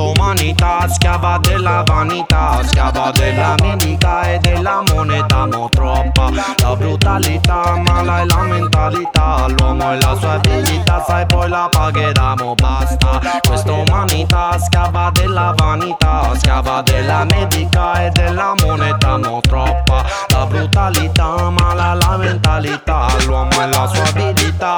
umanità, schiava della vanità, schiava della medica e della moneta, mo troppa la brutalità, mala è la mentalità, l'uomo e la sua abilità, sai poi la pagheremo, basta. Questa umanità, schiava della vanità, schiava della medica e della moneta, mo troppa la brutalità, mala la mentalità, l'uomo e la sua abilità.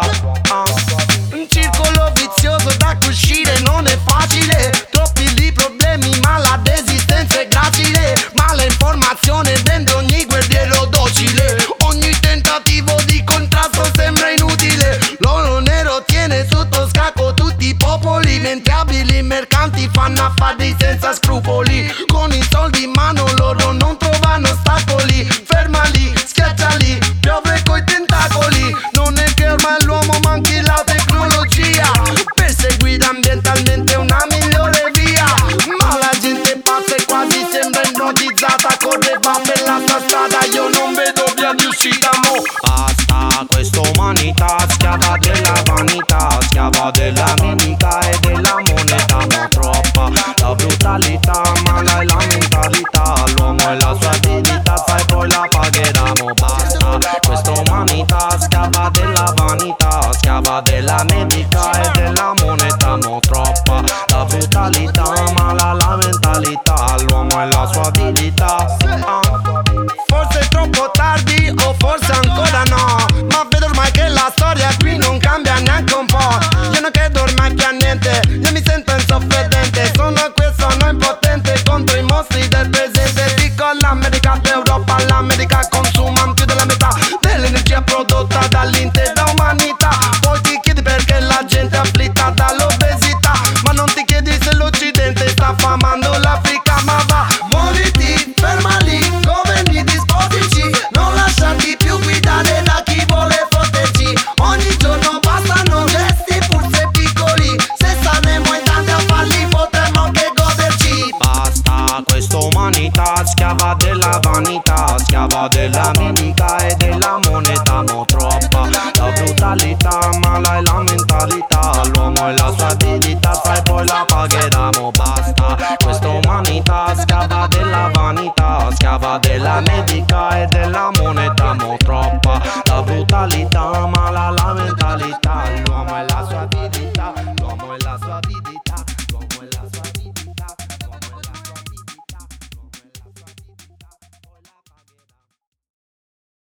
Un circolo vizioso da cui uscire non è facile, troppi i problemi ma la desistenza è gracile, mala informazione dentro ogni guerriero docile, ogni tentativo di contrasto sembra inutile, l'oro nero tiene sotto scacco tutti i popoli, mentre abili mercanti fanno affari senza scrupoli, con i soldi in mano loro non trovano ostacoli, fermali, schiacciali, piove coi tentacoli, non è che ormai l'uomo manchi la tecnologia per seguire ambientalmente una migliore via, ma la gente pazza e quasi sembra ipnotizzata, correva per la sua strada, io non vedo via di uscita, mo basta. Questa umanità, schiava della vanità, schiava della medica e della moneta, mo troppa la brutalità, mala è la mentalità, l'uomo e la sua abilità, sai poi la pagheremo, basta. Questa umanità, schiava della vanità, schiava della medica e della moneta, mo troppa la brutalità, mala la mentalità, l'uomo e la sua abilità. Forse è troppo tardi o forse ancora no, ma vedo ormai che la storia qui non cambia neanche un po'. Io non credo ormai che a niente, io mi sento insofferente, sono qui, sono impotente contro i mostri del presente. Dico all'America, l'Europa, l'America consuma più della metà dell'energia prodotta dall'intera umanità. Poi ti chiedi perché la gente è afflitta dall'obesità, ma non ti chiedi se l'Occidente sta affamando l'Africa. Ma va, muoviti, fermali, governi dispostici, non lasciarti più guidare da chi vuole fotterci. Ogni giorno bastano gesti pur se piccoli, se saremo in tanti a farli potremmo che goderci. Basta. Questa umanità, schiava della vanità, schiava della medica e della moneta, mo troppa la brutalità, mala è la mentalità, l'uomo e la sua abilità, sai poi la pagheremo, basta. Questa umanità, schiava della vanità, schiava della medica